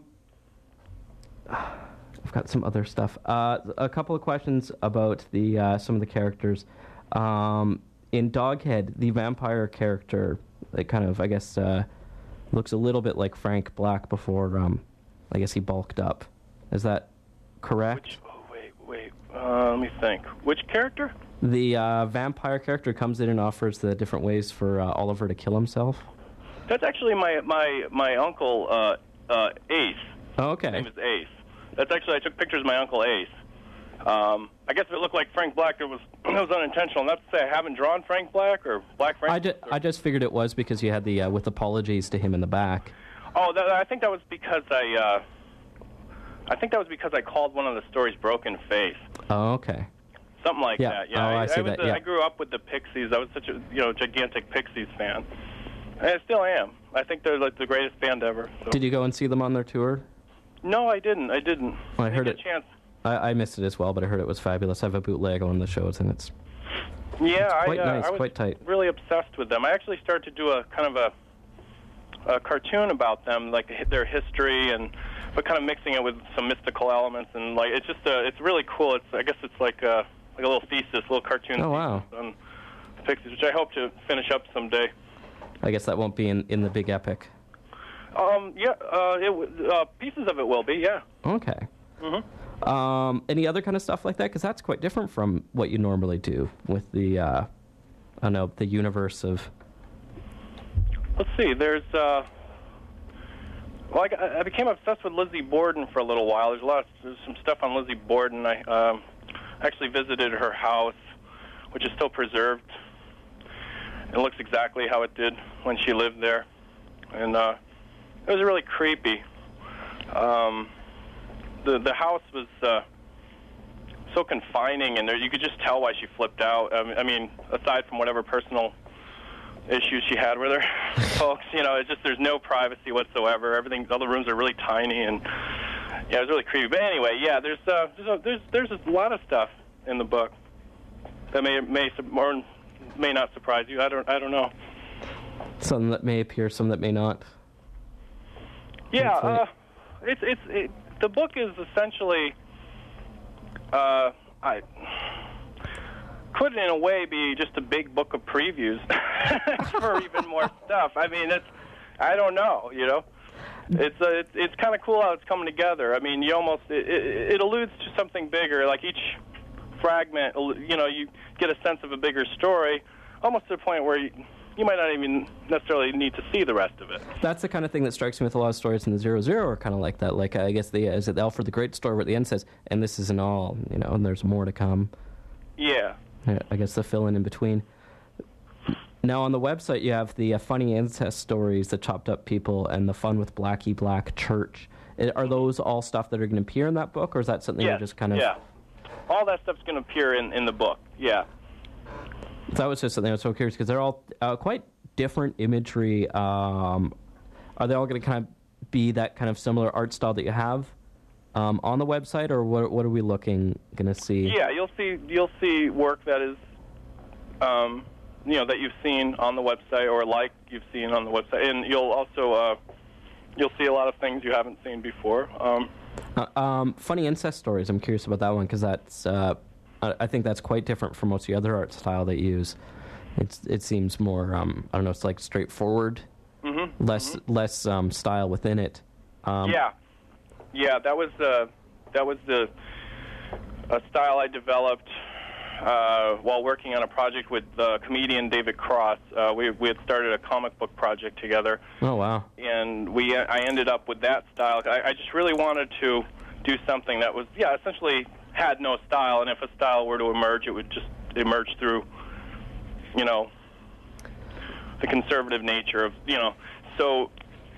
I've got some other stuff. Uh, a couple of questions about the uh, some of the characters. Um, in Doghead, the vampire character, like kind of, I guess, uh, Looks a little bit like Frank Black before, um, I guess he bulked up. Is that correct? Which, oh, wait, wait. Uh, let me think. Which character? The uh, vampire character comes in and offers the different ways for uh, Oliver to kill himself. That's actually my my my uncle uh, uh, Ace. Oh, okay. His name is Ace. That's actually I took pictures of my uncle Ace. Um, I guess if it looked like Frank Black, it was it was unintentional. Not to say I haven't drawn Frank Black or Black Frank. I, ju- I just figured it was because you had the uh, with apologies to him in the back. Oh, that, I think that was because I uh, I think that was because I called one of the stories Broken Face. Oh, okay. Something like yeah. that. Yeah. Oh, I, I see I, was that. a, Yeah. I grew up with the Pixies. I was such a you know gigantic Pixies fan. And I still am. I think they're like the greatest band ever. So. Did you go and see them on their tour? No, I didn't. I didn't. Well, I heard it. it. A chance. I, I missed it as well, but I heard it was fabulous. I have a bootleg on the shows, and it's yeah, it's quite I, uh, nice, I was quite tight. Really obsessed with them. I actually started to do a kind of a, a cartoon about them, like their history, and but kind of mixing it with some mystical elements, and like it's just a, it's really cool. It's I guess it's like a like a little thesis, a little cartoon. Oh wow! On the Pixies, which I hope to finish up someday. I guess that won't be in, in the big epic. Um, yeah, uh, it, uh, pieces of it will be, yeah. Okay. Mm-hmm. Um, any other kind of stuff like that? Because that's quite different from what you normally do with the, uh, I don't know, the universe of... Let's see, there's, uh... Well, I, got, I became obsessed with Lizzie Borden for a little while. There's a lot of, there's some stuff on Lizzie Borden. I um, actually visited her house, which is still preserved. It looks exactly how it did when she lived there. And, uh... it was really creepy. Um, the the house was uh, so confining, and there, you could just tell why she flipped out. Um, I mean, aside from whatever personal issues she had with her folks, you know, it's just there's no privacy whatsoever. Everything, all the rooms are really tiny, and yeah, it was really creepy. But anyway, yeah, there's uh, there's a, there's there's a lot of stuff in the book that may may or may not surprise you. I don't I don't know. Some that may appear, some that may not. Yeah, uh, it's it's it, the book is essentially, uh, I could in a way be just a big book of previews for even more stuff. I mean, it's I don't know, you know, it's uh, it's it's kind of cool how it's coming together. I mean, you almost it, it, it alludes to something bigger. Like each fragment, you know, you get a sense of a bigger story, almost to the point where you. You might not even necessarily need to see the rest of it. That's the kind of thing that strikes me with a lot of stories in the Zero Zero are kind of like that. Like, I guess, the is it the Alfred the Great story where at the end says, and this isn't all, you know, and there's more to come. Yeah. Yeah, I guess the fill-in in between. Now, on the website, you have the uh, funny incest stories, the chopped up people, and the fun with Blackie Black Church. Are those all stuff that are going to appear in that book, or is that something yes. you're just kind of... Yeah. All that stuff's going to appear in, in the book, yeah. That was just something I was so curious, because they're all uh, quite different imagery. Um, are they all going to kind of be that kind of similar art style that you have um, on the website, or what, what are we looking going to see? Yeah, you'll see you'll see work that is, um, you know, that you've seen on the website, or like you've seen on the website, and you'll also uh, you'll see a lot of things you haven't seen before. Um, uh, um, funny incest stories. I'm curious about that one, because that's. Uh, I think that's quite different from most of the other art style they use. It's it seems more um, I don't know. It's like straightforward, mm-hmm, less mm-hmm. less um, style within it. Um, yeah, yeah. That was the that was the a style I developed uh, while working on a project with uh, comedian David Cross. Uh, we we had started a comic book project together. Oh wow! And we I ended up with that style. I, I just really wanted to do something that was yeah essentially. Had no style, and if a style were to emerge, it would just emerge through, you know, the conservative nature of, you know, so,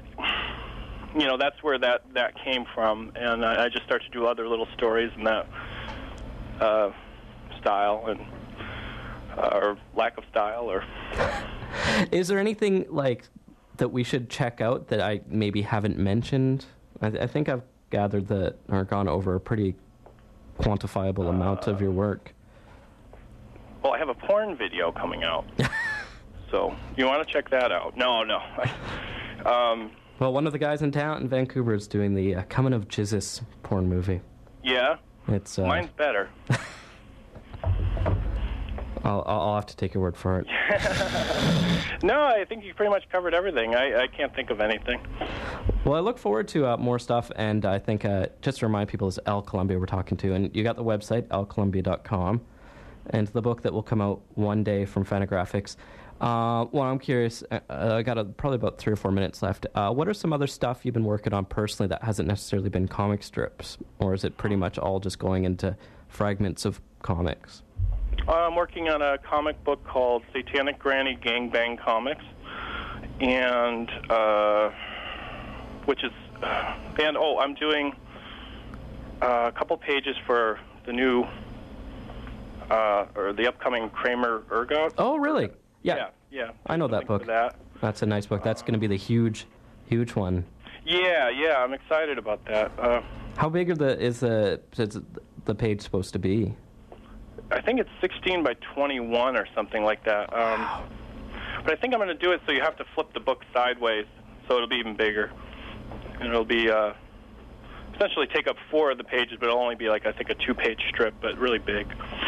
you know, that's where that, that came from, and I, I just started to do other little stories in that uh, style, and uh, or lack of style, or... Is there anything, like, that we should check out that I maybe haven't mentioned? I, I think I've gathered that, or gone over a pretty... quantifiable amount of your work. Well, I have a porn video coming out, so you want to check that out. No, no. um, well, one of the guys in town in Vancouver is doing the uh, Coming of Jesus porn movie. Yeah? It's uh, mine's better. I'll, I'll have to take your word for it. No, I think you pretty much covered everything. I, I can't think of anything. Well, I look forward to uh, more stuff, and I think uh, just to remind people, it's Al Columbia we're talking to, and you got the website, al columbia dot com, and the book that will come out one day from Fantagraphics. Uh, well, I'm curious, uh, I got a, probably about three or four minutes left. Uh, what are some other stuff you've been working on personally that hasn't necessarily been comic strips, or is it pretty much all just going into fragments of comics? Uh, I'm working on a comic book called Satanic Granny Gangbang Comics, and uh, which is, uh, and oh, I'm doing uh, a couple pages for the new, uh, or the upcoming Kramer Ergot. Oh, really? Yeah, yeah, yeah. I know that book. That. That's a nice book. That's going to be the huge, huge one. Yeah, yeah, I'm excited about that. Uh, How big are the is the is the page supposed to be? I think it's sixteen by twenty-one or something like that. Um, Wow. But I think I'm going to do it so you have to flip the book sideways, so it'll be even bigger. And it'll be uh, essentially take up four of the pages, but it'll only be like I think a two-page strip, but really big.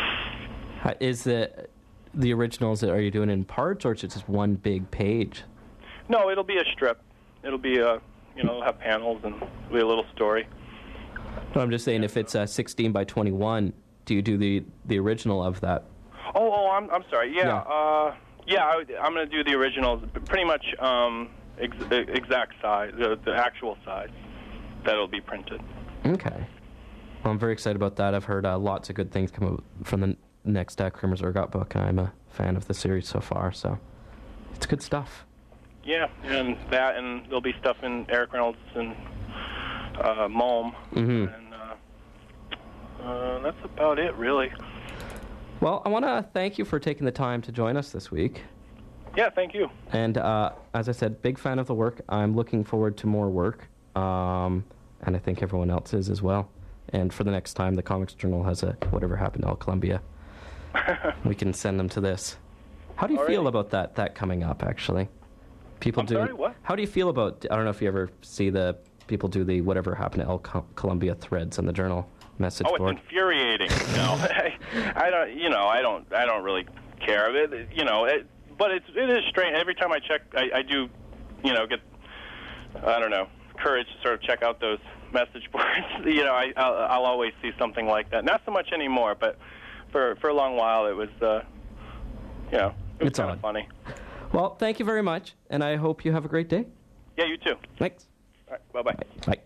Is the the originals? Are you doing it in parts, or is it just one big page? No, it'll be a strip. It'll be a, you know, it'll have panels and it'll be a little story. No, I'm just saying, if it's uh, sixteen by twenty-one, do you do the, the original of that? Oh, oh, I'm I'm sorry. Yeah, Yeah. uh, yeah. I, I'm going to do the originals, pretty much um, ex- exact size, the, the actual size that'll be printed. Okay. Well, I'm very excited about that. I've heard uh, lots of good things come out from the n- next uh, Kramer's Ergot book. I'm a fan of the series so far, so it's good stuff. Yeah, and that, and there'll be stuff in Eric Reynolds and uh, Mulm, Mm-hmm. and uh, uh, that's about it, really. Well, I want to thank you for taking the time to join us this week. Yeah, thank you. And uh, as I said, big fan of the work. I'm looking forward to more work, um, and I think everyone else is as well. And for the next time the Comics Journal has a Whatever Happened to Al Columbia, we can send them to this. How do you All feel right. about that that coming up, actually? People I'm do. sorry, what? How do you feel about? I don't know if you ever see the people do the Whatever Happened to Al Co- Columbia threads on the Journal message Oh, board. it's infuriating. No, I, I don't. You know, I don't. I don't really care. It, you know, it, but it's it is strange. Every time I check, I, I do, you know, get I don't know courage to sort of check out those message boards. you know, I I'll, I'll always see something like that. Not so much anymore, but for for a long while it was, uh, you know, it was It's kind odd. of funny. Well, thank you very much, and I hope you have a great day. Yeah, you too. Thanks. All right, bye bye. Bye.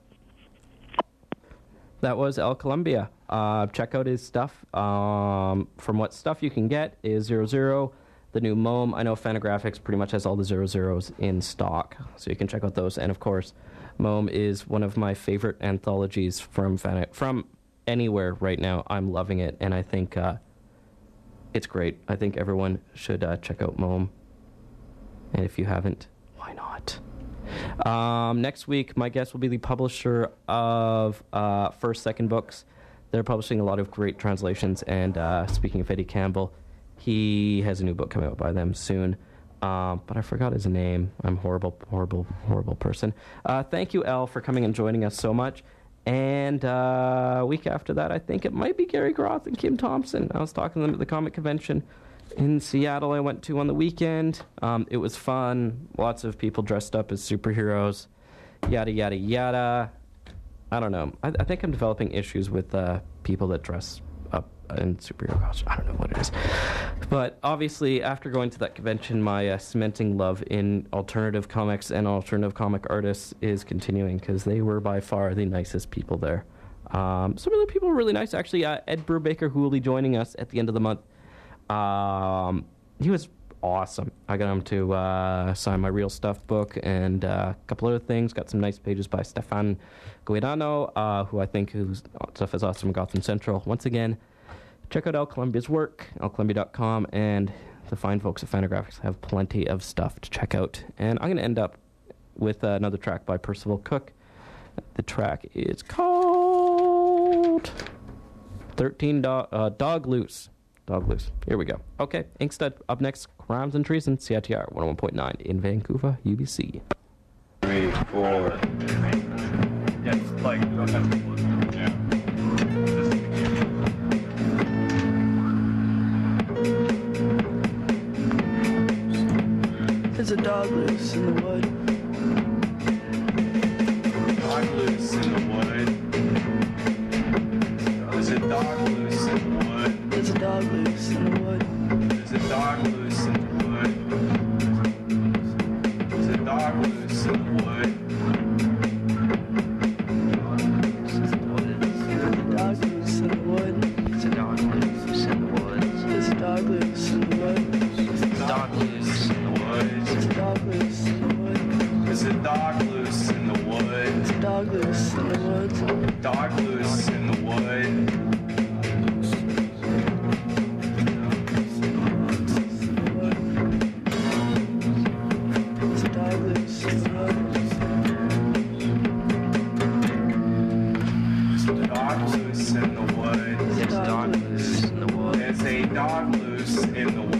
That was Al Columbia. Uh, check out his stuff. Um, from what stuff you can get is Zero Zero, the new Mulm. I know Fantagraphics pretty much has all the Zero Zeros in stock, so you can check out those. And of course, Mulm is one of my favorite anthologies from Fan- from anywhere right now. I'm loving it, and I think uh, it's great. I think everyone should uh, check out Mulm. And if you haven't, why not? Um, next week, my guest will be the publisher of uh, First Second Books. They're publishing a lot of great translations. And uh, speaking of Eddie Campbell, he has a new book coming out by them soon. Um, but I forgot his name. I'm a horrible, horrible, horrible person. Uh, thank you, Elle, for coming and joining us so much. And uh, a week after that, I think it might be Gary Groth and Kim Thompson. I was talking to them at the comic convention in Seattle I went to on the weekend. Um, it was fun. Lots of people dressed up as superheroes. Yada, yada, yada. I don't know. I, I think I'm developing issues with uh, people that dress up in superhero costumes. I don't know what it is. But obviously, after going to that convention, my uh, cementing love in alternative comics and alternative comic artists is continuing, because they were by far the nicest people there. Um, some of the people were really nice. Actually, uh, Ed Brubaker, who will be joining us at the end of the month, Um, he was awesome. I got him to uh, sign my Real Stuff book and uh, a couple other things. Got some nice pages by Stefan Guidano, uh, who I think whose stuff is awesome in Gotham Central. Once again, check out Al Columbia's work, al columbia dot com, and the fine folks at Fantagraphics have plenty of stuff to check out. And I'm going to end up with uh, another track by Percival Cook. The track is called thirteen Do- uh, Dog Loose. Dog Loose. Here we go. Okay, Inkstead up next. Crimes and Treason, C I T R one oh one point nine in Vancouver, U B C. Three, four. Yeah, like, yeah. There's a dog loose in the wood. Dog loose in the wood. There's a dog loose in the wood. There's a dog loose in the wood. There's a dog loose in the wood. There's a dog loose in the wood. Dog loose in the wood. There's a dog loose in the woods. There's a dog loose in the wood. Dog loose in the wood. There's a dog loose in the wood. There's a dog loose in the wood. There's a dog loose in the woods. Dog loose in the wood. There's a dog loose in the wood. There's a dog loose in the wood. There's a dog loose in the woods. There's a dog loose in the wood.